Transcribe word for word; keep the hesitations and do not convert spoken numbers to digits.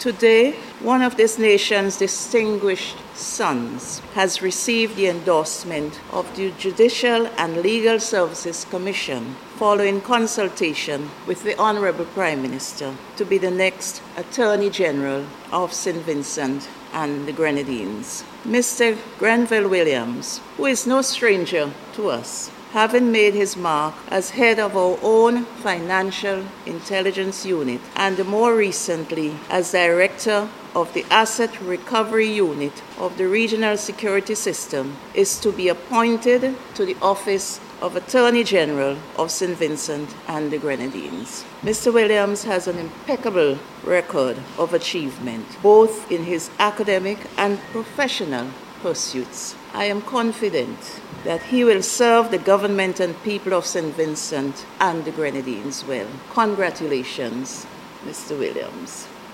Today, one of this nation's distinguished sons has received the endorsement of the Judicial and Legal Services Commission following consultation with the Honorable Prime Minister to be the next Attorney General of Saint Vincent and the Grenadines. Mister Grenville Williams, who is no stranger to us, having made his mark as head of our own Financial Intelligence Unit and more recently as Director of the Asset Recovery Unit of the Regional Security System, is to be appointed to the office of Attorney General of Saint Vincent and the Grenadines. Mister Williams has an impeccable record of achievement, both in his academic and professional pursuits. I am confident that he will serve the government and people of Saint Vincent and the Grenadines well. Congratulations, Mister Williams.